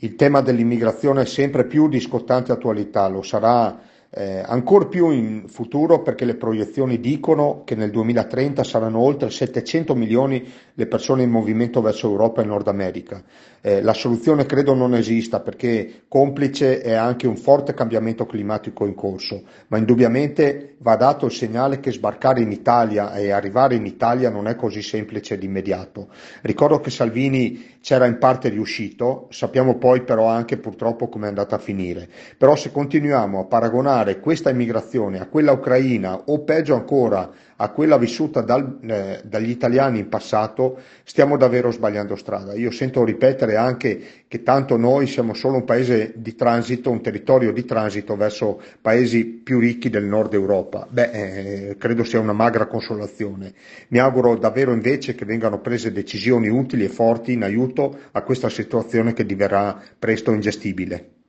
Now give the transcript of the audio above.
Il tema dell'immigrazione è sempre più di scottante attualità, lo sarà ancor più in futuro perché le proiezioni dicono che nel 2030 saranno oltre 700 milioni le persone in movimento verso Europa e Nord America. La soluzione credo non esista perché complice è anche un forte cambiamento climatico in corso, ma indubbiamente va dato il segnale che sbarcare in Italia e arrivare in Italia non è così semplice ed immediato. Ricordo che Salvini c'era in parte riuscito, sappiamo poi però anche purtroppo come è andata a finire. Però se continuiamo a paragonare questa immigrazione a quella ucraina o peggio ancora a quella vissuta dagli italiani in passato, stiamo davvero sbagliando strada. Io sento ripetere anche che tanto noi siamo solo un paese di transito, un territorio di transito verso paesi più ricchi del nord Europa. Credo sia una magra consolazione. Mi auguro davvero invece che vengano prese decisioni utili e forti in aiuto a questa situazione che diverrà presto ingestibile.